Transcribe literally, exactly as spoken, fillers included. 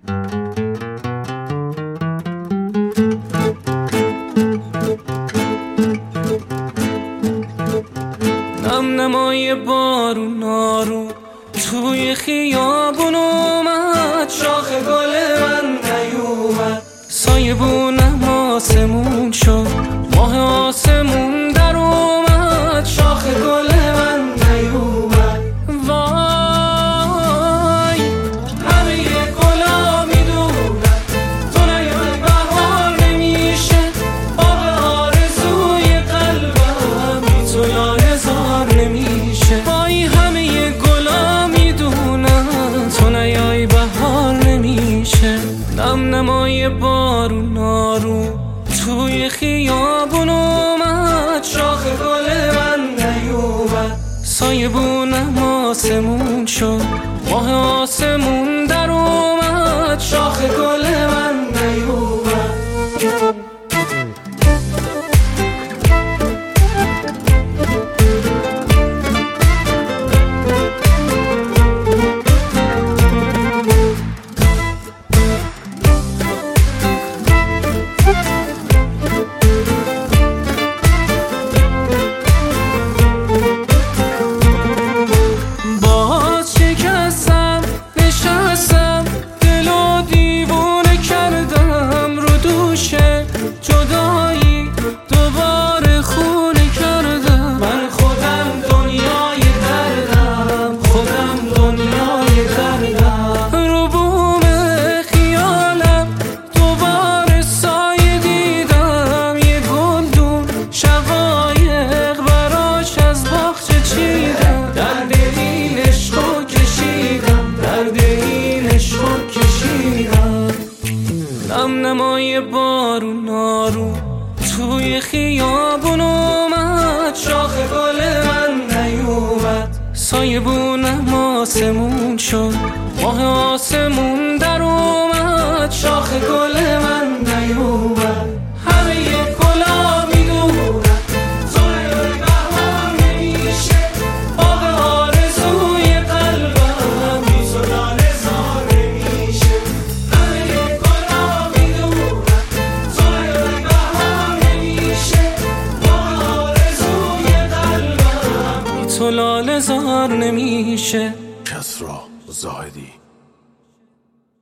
نم نمای بارون آروم توی خیابون اومد، شاخ گل من نیومد، سایه بونم آسمون شد، ماه آسمون در اومد، شاخ گل من نیومد. وای همه گلا میدونن تو نیای بهار نمیشه، باغ آرزوی قلبم بی تو لاله نمیشه. وای همه گلا میدونن تو نیای بهار نمیشه. نم نمای بارون آروم توی خیابون اومد، شاخ گل من نیومد، سایه بونم آسمون شد، ماه آسمون در اومد، شاخ گل من نیومد. جدایی دوباره خونه کردم، من خودم دنیای دردم، خودم دنیای دردم. رو بوم خیالم دوباره سایه دیدم، یه گلدون شقایق براش از باغچه چیدم، درد این عشقو کشیدم، درد این عشقو کشیدم. نم نمای بارون آروم توی خیابون اومد، شاخ گل من نیومد، سایه بونم آسمون شد، ماه آسمون در اومد، شاخ گل من نیومد. همه گلا میدونن تو نیای بهار نمیشه، باغ آرزوی قلبم بی تو لاله زار نمیشه. همه گلا میدونن تو نیای بهار نمیشه، باغ آرزوی قلبم بی تو لاله زار نمیشه. کسری زاهدی.